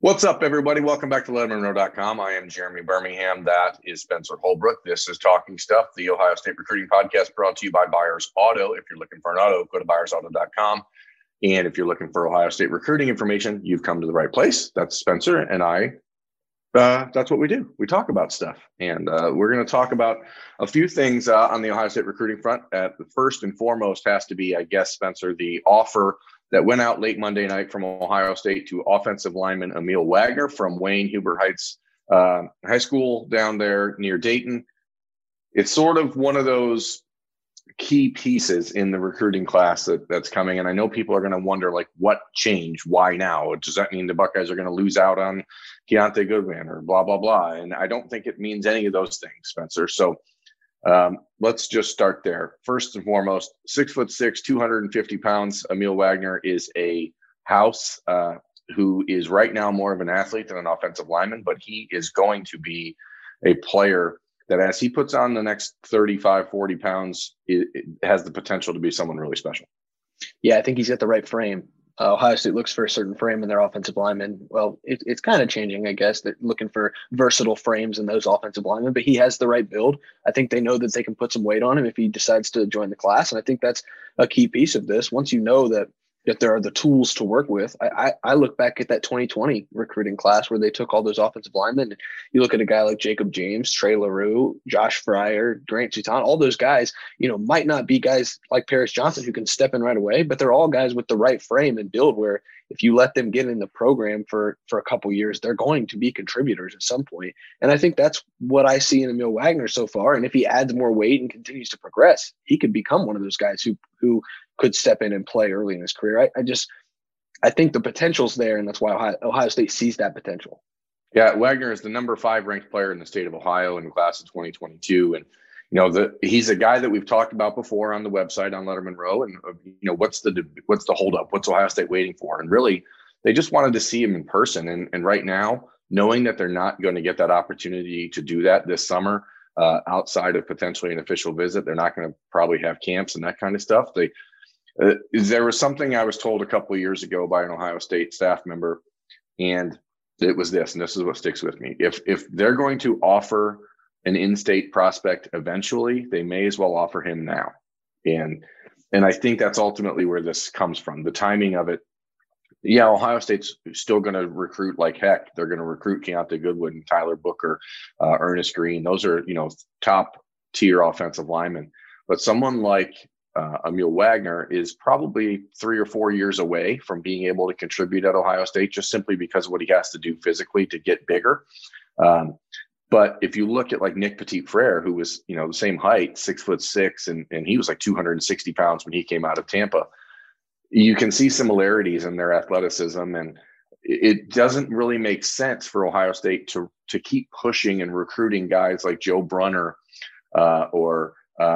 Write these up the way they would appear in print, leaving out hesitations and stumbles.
What's up, everybody? Welcome back to LettermanRow.com. I am Jeremy Birmingham. That is Spencer Holbrook. This is Talking Stuff, the Ohio State recruiting podcast brought to you by Buyers Auto. If you're looking for an auto, go to buyersauto.com. And if you're looking for Ohio State recruiting information, you've come to the right place. That's Spencer and I. That's what we do. We talk about stuff. And we're going to talk about a few things on the Ohio State recruiting front. The first and foremost has to be, I guess, Spencer, the offer that went out late Monday night from Ohio State to offensive lineman Emil Wagner from Wayne Huber Heights High School down there near Dayton. It's sort of one of those key pieces in the recruiting class that's coming. And I know people are going to wonder, like, what changed? Why now? Does that mean the Buckeyes are going to lose out on Keontae Goodwin or blah, blah, blah? And I don't think it means any of those things, Spencer. So let's just start there. First and foremost, 6'6", 250 pounds. Emil Wagner is a house who is right now more of an athlete than an offensive lineman, but he is going to be a player that as he puts on the next 35, 40 pounds, it has the potential to be someone really special. Yeah, I think he's got the right frame. Ohio State looks for a certain frame in their offensive linemen. Well, it's kind of changing, I guess. They're looking for versatile frames in those offensive linemen, but he has the right build. I think they know that they can put some weight on him if he decides to join the class, and I think that's a key piece of this. Once you know that there are the tools to work with. I look back at that 2020 recruiting class where they took all those offensive linemen. You look at a guy like Jacob James, Trey LaRue, Josh Fryer, Grant Tutan, all those guys, might not be guys like Paris Johnson who can step in right away, but they're all guys with the right frame and build where if you let them get in the program for a couple years, they're going to be contributors at some point. And I think that's what I see in Emil Wagner so far. And if he adds more weight and continues to progress, he could become one of those guys who could step in and play early in his career. I think the potential's there, and that's why Ohio State sees that potential. Yeah, Wagner is the number 5 ranked player in the state of Ohio in the class of 2022. And, he's a guy that we've talked about before on the website on Letterman Row. And, what's the holdup? What's Ohio State waiting for? And really, they just wanted to see him in person. And right now, knowing that they're not going to get that opportunity to do that this summer, outside of potentially an official visit, they're not going to probably have camps and that kind of stuff. There was something I was told a couple of years ago by an Ohio State staff member, and it was this, and this is what sticks with me. If they're going to offer an in-state prospect eventually, they may as well offer him now. And I think that's ultimately where this comes from, the timing of it. Yeah, Ohio State's still going to recruit like heck. They're going to recruit Keontae Goodwin, Tyler Booker, Ernest Green. Those are, top tier offensive linemen. But someone like Emil Wagner is probably 3 or 4 years away from being able to contribute at Ohio State, just simply because of what he has to do physically to get bigger. But if you look at like Nick Petit-Frere, who was, the same height, 6'6", and he was like 260 pounds when he came out of Tampa, you can see similarities in their athleticism. And it doesn't really make sense for Ohio State to keep pushing and recruiting guys like Joe Brunner or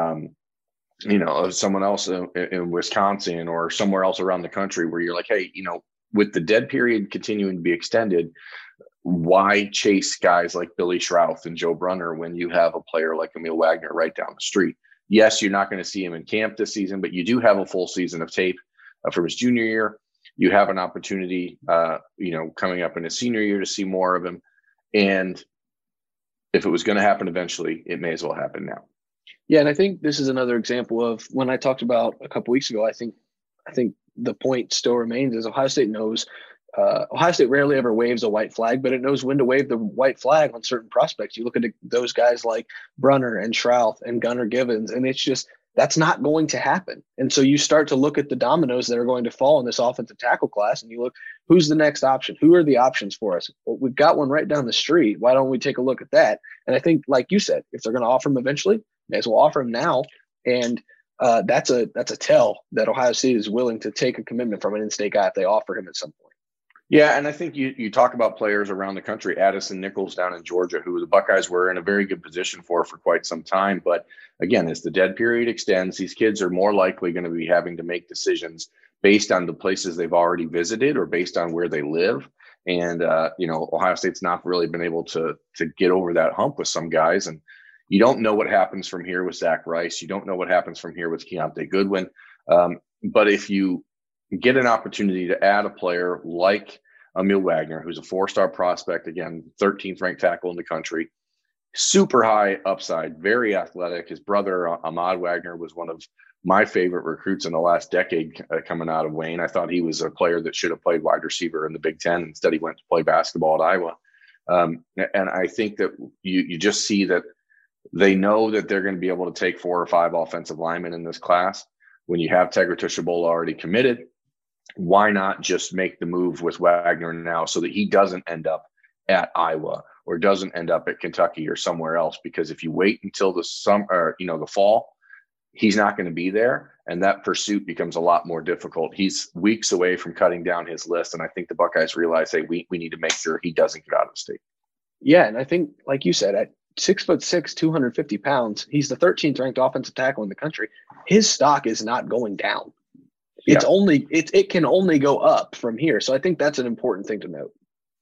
someone else in Wisconsin or somewhere else around the country where you're like, hey, with the dead period continuing to be extended, why chase guys like Billy Schrauth and Joe Brunner when you have a player like Emil Wagner right down the street? Yes, you're not going to see him in camp this season, but you do have a full season of tape from his junior year. You have an opportunity, coming up in his senior year to see more of him. And if it was going to happen eventually, it may as well happen now. Yeah, and I think this is another example of when I talked about a couple weeks ago. I think the point still remains is Ohio State knows. Ohio State rarely ever waves a white flag, but it knows when to wave the white flag on certain prospects. You look at those guys like Brunner and Schrauth and Gunnar Givens, and it's just that's not going to happen. And so you start to look at the dominoes that are going to fall in this offensive tackle class, and you look, who's the next option? Who are the options for us? Well, we've got one right down the street. Why don't we take a look at that? And I think, like you said, if they're going to offer him eventually, may as well offer him now. And that's a tell that Ohio State is willing to take a commitment from an in-state guy if they offer him at some point. Yeah, and I think you talk about players around the country, Addison Nichols down in Georgia, who the Buckeyes were in a very good position for quite some time. But again, as the dead period extends, these kids are more likely going to be having to make decisions based on the places they've already visited or based on where they live. And, Ohio State's not really been able to get over that hump with some guys. And you don't know what happens from here with Zach Rice. You don't know what happens from here with Keontae Goodwin. But if you get an opportunity to add a player like Emil Wagner, who's a 4-star prospect, again, 13th ranked tackle in the country, super high upside, very athletic. His brother, Ahmad Wagner, was one of my favorite recruits in the last decade coming out of Wayne. I thought he was a player that should have played wide receiver in the Big Ten. Instead, he went to play basketball at Iowa. And I think that you just see that they know that they're going to be able to take 4 or 5 offensive linemen in this class. When you have Tegra Tushabola already committed, why not just make the move with Wagner now so that he doesn't end up at Iowa or doesn't end up at Kentucky or somewhere else? Because if you wait until the summer, the fall, he's not going to be there, and that pursuit becomes a lot more difficult. He's weeks away from cutting down his list, and I think the Buckeyes realize, hey, we need to make sure he doesn't get out of the state. Yeah, and I think, like you said, at 6'6", 250 pounds, he's the 13th ranked offensive tackle in the country. His stock is not going down. It's only it can only go up from here. So I think that's an important thing to note.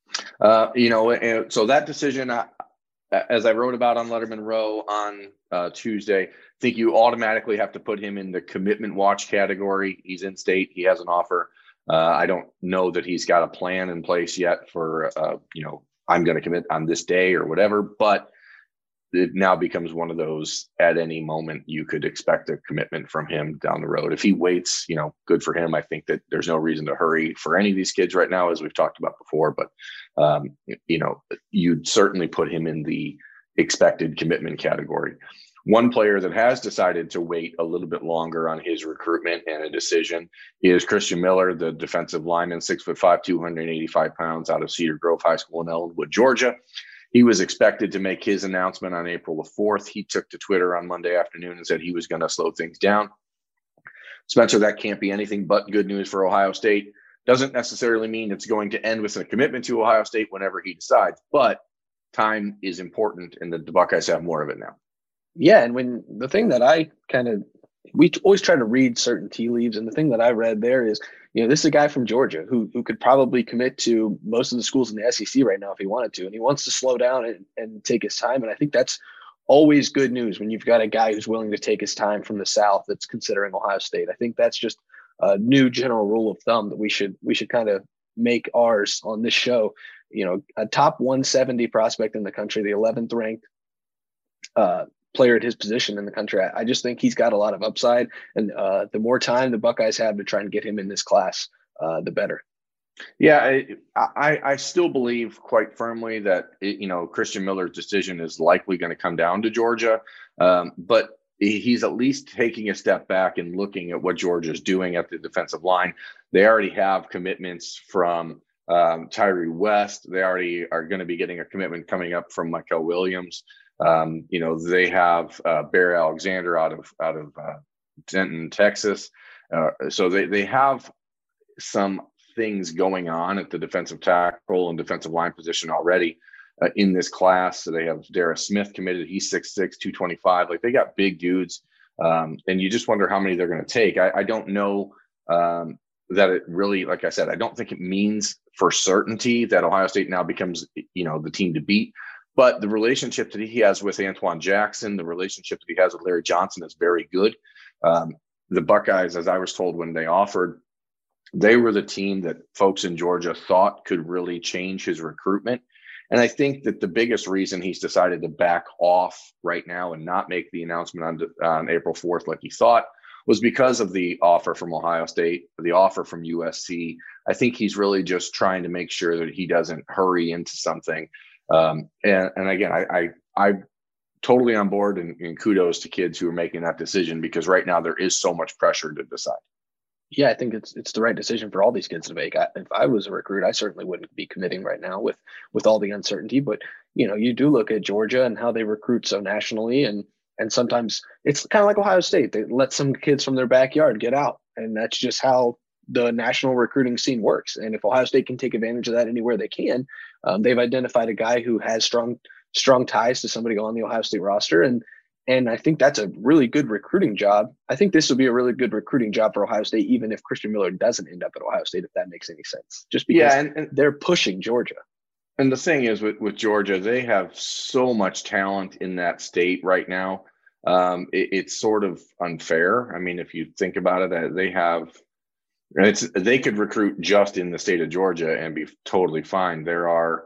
And so that decision, as I wrote about on Letterman Row on Tuesday, I think you automatically have to put him in the commitment watch category. He's in state. He has an offer. I don't know that he's got a plan in place yet for, I'm going to commit on this day or whatever, but it now becomes one of those at any moment you could expect a commitment from him down the road. If he waits, good for him. I think that there's no reason to hurry for any of these kids right now, as we've talked about before, but you'd certainly put him in the expected commitment category. One player that has decided to wait a little bit longer on his recruitment and a decision is Christian Miller, the defensive lineman, 6'5", 285 pounds, out of Cedar Grove High School in Ellenwood, Georgia. He was expected to make his announcement on April the 4th. He took to Twitter on Monday afternoon and said he was going to slow things down. Spencer, that can't be anything but good news for Ohio State. Doesn't necessarily mean it's going to end with a commitment to Ohio State whenever he decides, but time is important, and the Buckeyes have more of it now. Yeah, and when the thing that we always try to read certain tea leaves, and the thing that I read there is, this is a guy from Georgia who could probably commit to most of the schools in the SEC right now if he wanted to, and he wants to slow down and take his time. And I think that's always good news when you've got a guy who's willing to take his time from the South that's considering Ohio State. I think that's just a new general rule of thumb that we should kind of make ours on this show. A top 170 prospect in the country, the 11th ranked player at his position in the country. I just think he's got a lot of upside, and the more time the Buckeyes have to try and get him in this class, the better. Yeah, I still believe quite firmly that Christian Miller's decision is likely going to come down to Georgia, but he's at least taking a step back and looking at what Georgia's doing at the defensive line. They already have commitments from Tyree West. They already are going to be getting a commitment coming up from Michael Williams. They have Bear Alexander out of Denton, Texas. So they have some things going on at the defensive tackle and defensive line position already in this class. So they have Darius Smith committed. He's 6'6", 225. Like, they got big dudes. And you just wonder how many they're going to take. I don't know that it really, like I said, I don't think it means for certainty that Ohio State now becomes, the team to beat. But the relationship that he has with Antoine Jackson, the relationship that he has with Larry Johnson is very good. The Buckeyes, as I was told when they offered, they were the team that folks in Georgia thought could really change his recruitment. And I think that the biggest reason he's decided to back off right now and not make the announcement on April 4th like he thought was because of the offer from Ohio State, the offer from USC. I think he's really just trying to make sure that he doesn't hurry into something. And again, I'm totally on board, and kudos to kids who are making that decision, because right now there is so much pressure to decide. Yeah, I think it's the right decision for all these kids to make. If I was a recruit, I certainly wouldn't be committing right now with all the uncertainty. But you do look at Georgia and how they recruit so nationally, and sometimes it's kind of like Ohio State. They let some kids from their backyard get out, and that's just how the national recruiting scene works. And if Ohio State can take advantage of that anywhere they can, they've identified a guy who has strong ties to somebody on the Ohio State roster, and I think that's a really good recruiting job. I think this will be a really good recruiting job for Ohio State, even if Christian Miller doesn't end up at Ohio State, if that makes any sense. Just because and they're pushing Georgia. And the thing is with Georgia, they have so much talent in that state right now. It's sort of unfair. I mean, if you think about it, they have And they could recruit just in the state of Georgia and be totally fine. There are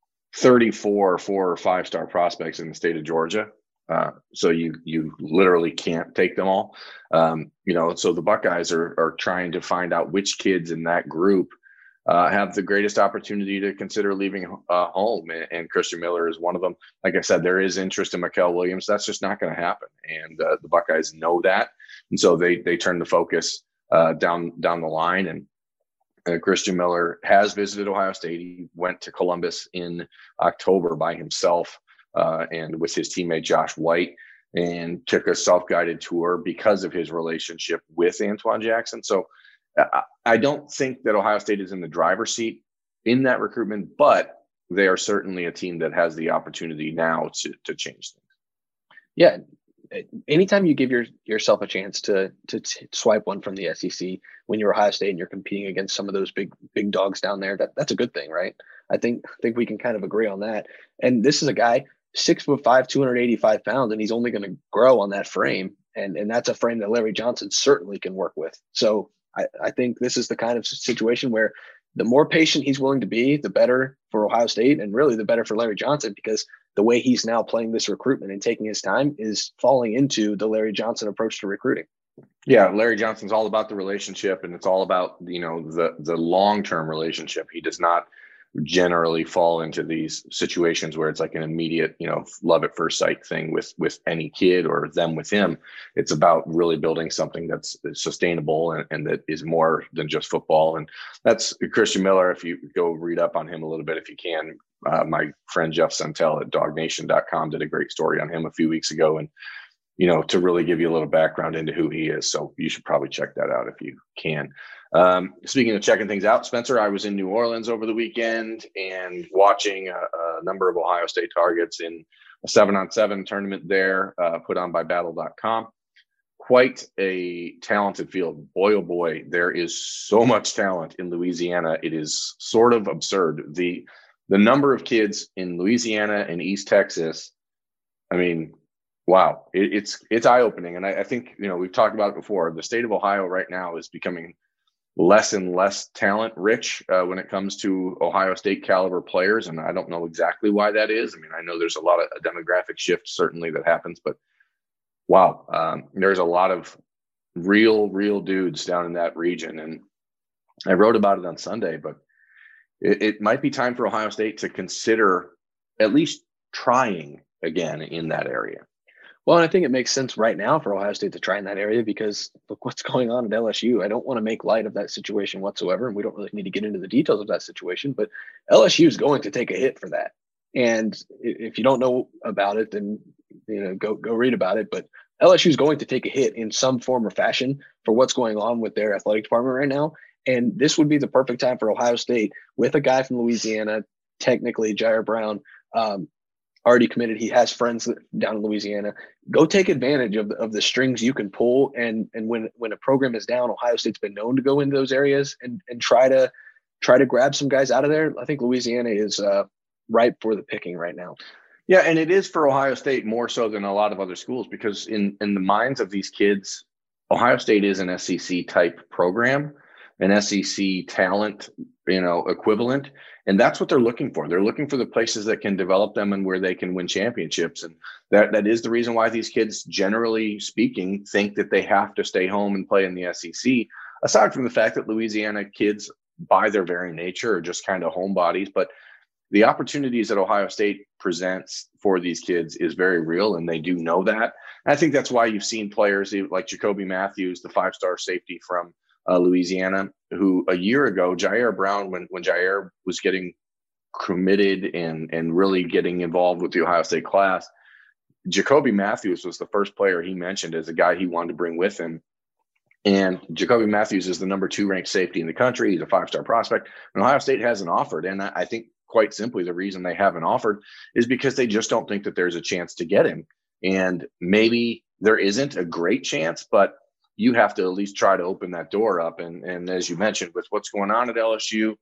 34 4 or 5-star prospects in the state of Georgia. So you literally can't take them all. So the Buckeyes are trying to find out which kids in that group have the greatest opportunity to consider leaving home, and Christian Miller is one of them. Like I said, there is interest in Mykel Williams. That's just not going to happen, and the Buckeyes know that, and so they turn the focus down the line. And Christian Miller has visited Ohio State. He went to Columbus in October by himself and with his teammate Josh White, and took a self-guided tour because of his relationship with Antoine Jackson. So I don't think that Ohio State is in the driver's seat in that recruitment, but they are certainly a team that has the opportunity now to change things. Yeah. Anytime you give yourself a chance to swipe one from the SEC when you're Ohio State and you're competing against some of those big dogs down there, that's a good thing, right? I think we can kind of agree on that. And this is a guy 6'5", 285 pounds, and he's only going to grow on that frame. And that's a frame that Larry Johnson certainly can work with. So I think this is the kind of situation where the more patient he's willing to be, the better for Ohio State, and really the better for Larry Johnson, because the way he's now playing this recruitment and taking his time is falling into the Larry Johnson approach to recruiting. Yeah, Larry Johnson's all about the relationship, and it's all about, the long-term relationship. He does not generally fall into these situations where it's like an immediate, love at first sight thing with any kid or them with him. It's about really building something that's sustainable and that is more than just football. And that's Christian Miller. If you go read up on him a little bit, if you can, my friend Jeff Santel at dognation.com did a great story on him a few weeks ago, and to really give you a little background into who he is. So you should probably check that out if you can. Speaking of checking things out, Spencer, I was in New Orleans over the weekend and watching a number of Ohio State targets in a 7-on-7 tournament there, put on by battle.com. Quite a talented field. Boy, oh boy, there is so much talent in Louisiana. It is sort of absurd. The number of kids in Louisiana and East Texas, I mean, wow, it's eye-opening. And I think, we've talked about it before. The state of Ohio right now is becoming less and less talent rich when it comes to Ohio State caliber players. And I don't know exactly why that is. I mean, I know there's a lot of a demographic shift certainly that happens, but wow, there's a lot of real dudes down in that region. And I wrote about it on Sunday, but it might be time for Ohio State to consider at least trying again in that area. Well, and I think it makes sense right now for Ohio State to try in that area because look what's going on at LSU. I don't want to make light of that situation whatsoever, and we don't really need to get into the details of that situation, but LSU is going to take a hit for that. And if you don't know about it, then go read about it. But LSU is going to take a hit in some form or fashion for what's going on with their athletic department right now. And this would be the perfect time for Ohio State with a guy from Louisiana, technically Jair Brown, already committed. He has friends down in Louisiana. Go take advantage of the strings you can pull. And when a program is down, Ohio State's been known to go into those areas and try to grab some guys out of there. I think Louisiana is ripe for the picking right now. Yeah, and it is for Ohio State more so than a lot of other schools because in the minds of these kids, Ohio State is an SEC type program, an SEC talent, equivalent. And that's what they're looking for. They're looking for the places that can develop them and where they can win championships. And that is the reason why these kids, generally speaking, think that they have to stay home and play in the SEC, aside from the fact that Louisiana kids, by their very nature, are just kind of homebodies. But the opportunities that Ohio State presents for these kids is very real, and they do know that. And I think that's why you've seen players like Jacoby Matthews, the 5-star safety from Louisiana, who a year ago, Jair Brown, when Jair was getting committed and really getting involved with the Ohio State class, Jacoby Matthews was the first player he mentioned as a guy he wanted to bring with him. And Jacoby Matthews is the number 2 ranked safety in the country. He's a 5-star prospect, and Ohio State hasn't offered. And I think quite simply the reason they haven't offered is because they just don't think that there's a chance to get him. And maybe there isn't a great chance, but you have to at least try to open that door up. And as you mentioned, with what's going on at LSU,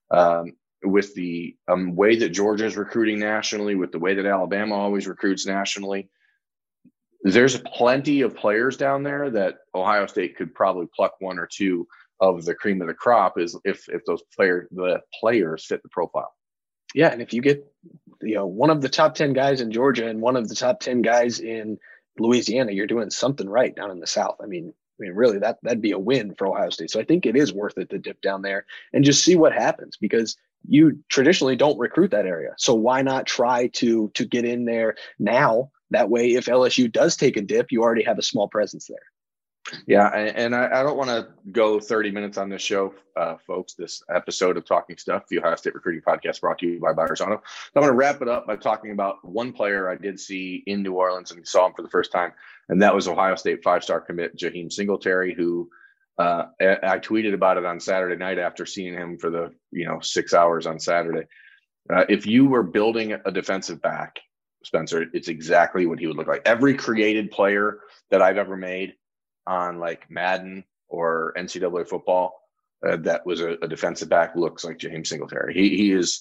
with the way that Georgia is recruiting nationally, with the way that Alabama always recruits nationally, there's plenty of players down there that Ohio State could probably pluck 1 or 2 of the cream of the crop is if the players fit the profile. Yeah, and if you get one of the top 10 guys in Georgia and one of the top 10 guys in Louisiana, you're doing something right down in the South. I mean, really, that'd be a win for Ohio State. So I think it is worth it to dip down there and just see what happens, because you traditionally don't recruit that area. So why not try to get in there now? That way, if LSU does take a dip, you already have a small presence there. Yeah, and I don't want to go 30 minutes on this show, folks. This episode of Talking Stuff, the Ohio State Recruiting Podcast, brought to you by Buyers Auto. I'm going to wrap it up by talking about one player I did see in New Orleans and saw him for the first time, and that was Ohio State 5-star commit Jaheim Singletary, who I tweeted about it on Saturday night after seeing him for the 6 hours on Saturday. If you were building a defensive back, Spencer, it's exactly what he would look like. Every created player that I've ever made on like Madden or NCAA football that was a defensive back looks like Jaheim Singletary. He is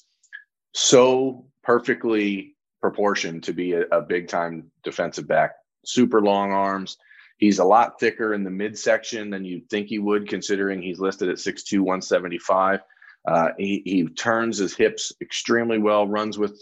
so perfectly proportioned to be a big time defensive back. Super long arms. He's a lot thicker in the midsection than you'd think he would, considering he's listed at 6'2", 175. He turns his hips extremely well, runs with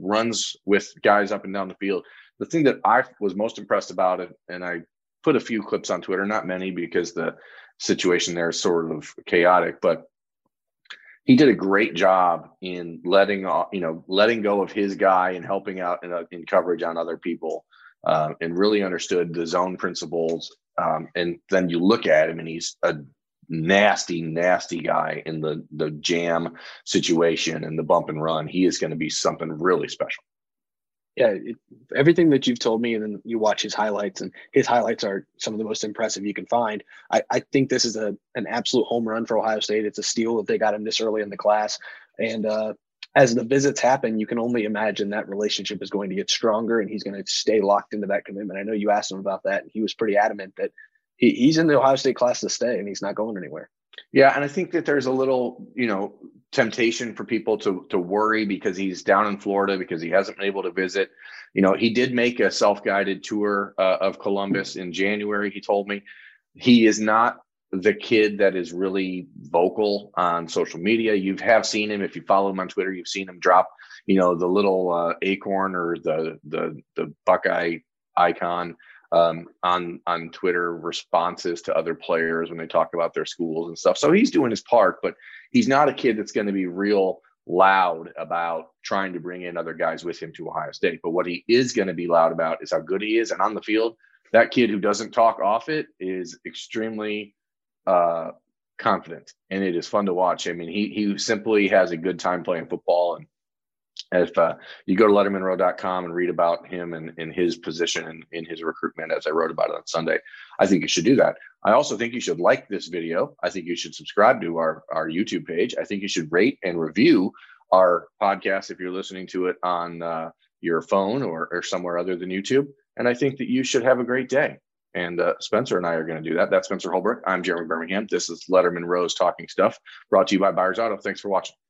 guys up and down the field. The thing that I was most impressed about it, and I put a few clips on Twitter, not many because the situation there is sort of chaotic, but he did a great job in letting go of his guy and helping out in coverage on other people, and really understood the zone principles. And then you look at him and he's a nasty guy in the jam situation and the bump and run. He is going to be something really special. Yeah, everything that you've told me, and then you watch his highlights, and his highlights are some of the most impressive you can find. I think this is an absolute home run for Ohio State. It's a steal that they got him this early in the class. And as the visits happen, you can only imagine that relationship is going to get stronger, and he's going to stay locked into that commitment. I know you asked him about that, and he was pretty adamant that he's in the Ohio State class to stay, and he's not going anywhere. Yeah, and I think that there's a little, temptation for people to worry because he's down in Florida, because he hasn't been able to visit. He did make a self-guided tour of Columbus in January, he told me. He is not the kid that is really vocal on social media. You have seen him, if you follow him on Twitter, you've seen him drop, the little acorn or the Buckeye icon on Twitter responses to other players when they talk about their schools and stuff. So he's doing his part, but he's not a kid that's going to be real loud about trying to bring in other guys with him to Ohio State. But what he is going to be loud about is how good he is. And on the field, that kid who doesn't talk off it is extremely confident, and it is fun to watch. I mean, he simply has a good time playing football. And if you go to lettermanrow.com and read about him and his position in his recruitment, as I wrote about it on Sunday, I think you should do that. I also think you should like this video. I think you should subscribe to our YouTube page. I think you should rate and review our podcast if you're listening to it on your phone or somewhere other than YouTube. And I think that you should have a great day. And Spencer and I are going to do that. That's Spencer Holbrook. I'm Jeremy Birmingham. This is Letterman Row's Talking Stuff, brought to you by Buyers Auto. Thanks for watching.